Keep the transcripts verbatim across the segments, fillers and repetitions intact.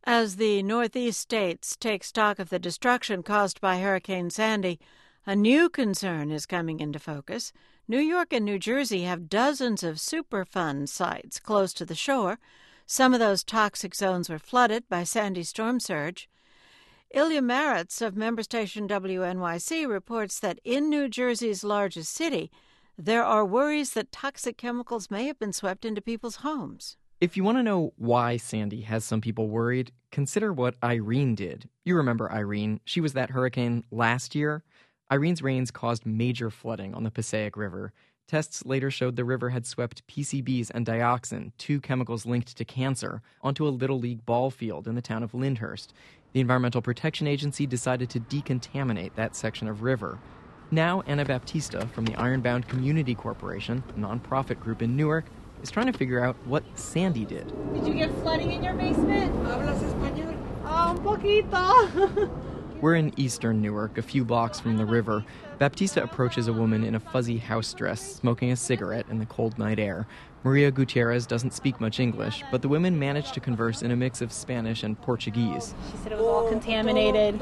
As the Northeast states take stock of the destruction caused by Hurricane Sandy, a new concern is coming into focus. New York and New Jersey have dozens of Superfund sites close to the shore. Some of those toxic zones were flooded by Sandy's storm surge. Ilya Marritz of member station W N Y C reports that in New Jersey's largest city, there are worries that toxic chemicals may have been swept into people's homes. If you want to know why Sandy has some people worried, consider what Irene did. You remember Irene. She was that hurricane last year. Irene's rains caused major flooding on the Passaic River. Tests later showed the river had swept P C Bs and dioxin, two chemicals linked to cancer, onto a Little League ball field in the town of Lyndhurst. The Environmental Protection Agency decided to decontaminate that section of river. Now, Ana Baptista from the Ironbound Community Corporation, a nonprofit group in Newark, is trying to figure out what Sandy did. Did you get flooding in your basement? ¿Hablas español? Oh, un poquito. We're in eastern Newark, a few blocks from the river. Baptista approaches a woman in a fuzzy house dress, smoking a cigarette in the cold night air. Maria Gutierrez doesn't speak much English, but the women manage to converse in a mix of Spanish and Portuguese. She said it was all contaminated.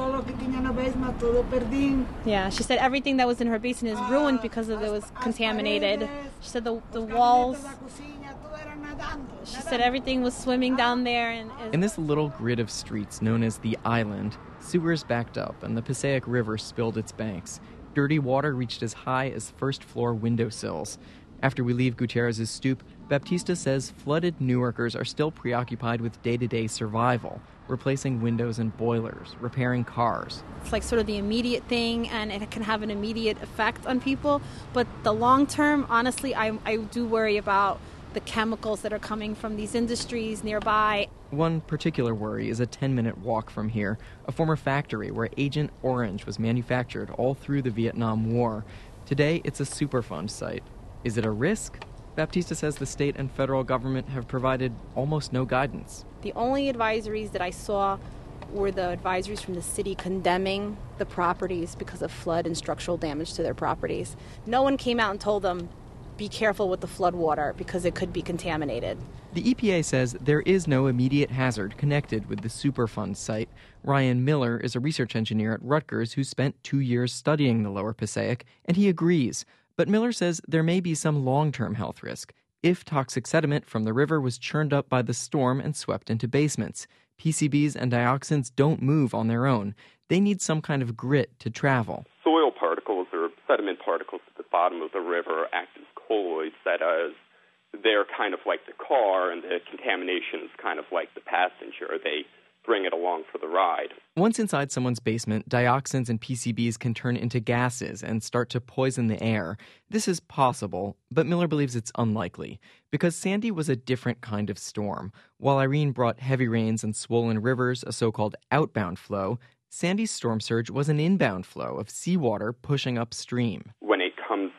Yeah, she said everything that was in her basement is ruined because of it was contaminated. She said the the walls. She said everything was swimming down there. And in this little grid of streets known as the Island, sewers backed up and the Passaic River spilled its banks. Dirty water reached as high as first-floor windowsills. After we leave Gutierrez's stoop, Baptista says flooded Newarkers are still preoccupied with day-to-day survival, replacing windows and boilers, repairing cars. It's like sort of the immediate thing, and it can have an immediate effect on people. But the long term, honestly, I, I do worry about the chemicals that are coming from these industries nearby. One particular worry is a ten-minute walk from here, a former factory where Agent Orange was manufactured all through the Vietnam War. Today, it's a Superfund site. Is it a risk? Baptista says the state and federal government have provided almost no guidance. The only advisories that I saw were the advisories from the city condemning the properties because of flood and structural damage to their properties. No one came out and told them, be careful with the flood water because it could be contaminated. The E P A says there is no immediate hazard connected with the Superfund site. Ryan Miller is a research engineer at Rutgers who spent two years studying the lower Passaic, and he agrees. But Miller says there may be some long-term health risk if toxic sediment from the river was churned up by the storm and swept into basements. P C Bs and dioxins don't move on their own. They need some kind of grit to travel. Soil particles or sediment particles at the bottom of the river act as colloids. That is, they're kind of like the car, and the contamination is kind of like the passenger. They bring it along for the ride. Once inside someone's basement, dioxins and P C Bs can turn into gases and start to poison the air. This is possible, but Miller believes it's unlikely, because Sandy was a different kind of storm. While Irene brought heavy rains and swollen rivers, a so-called outbound flow, Sandy's storm surge was an inbound flow of seawater pushing upstream. When it comes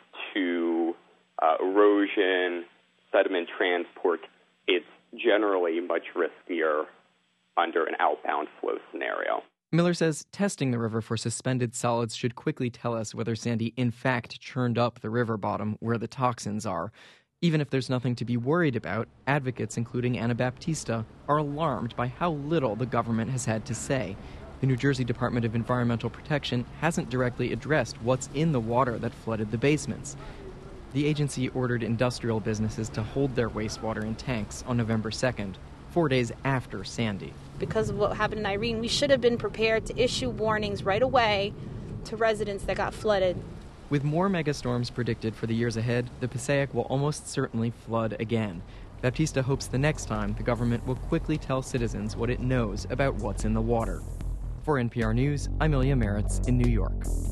to uh, erosion, sediment transport, it's generally much riskier under an outbound flow scenario. Miller says testing the river for suspended solids should quickly tell us whether Sandy in fact churned up the river bottom where the toxins are. Even if there's nothing to be worried about, advocates, including Ana Baptista, are alarmed by how little the government has had to say. The New Jersey Department of Environmental Protection hasn't directly addressed what's in the water that flooded the basements. The agency ordered industrial businesses to hold their wastewater in tanks on November second, four days after Sandy. Because of what happened in Irene, we should have been prepared to issue warnings right away to residents that got flooded. With more megastorms predicted for the years ahead, the Passaic will almost certainly flood again. Baptista hopes the next time the government will quickly tell citizens what it knows about what's in the water. For N P R News, I'm Ilya Marritz in New York.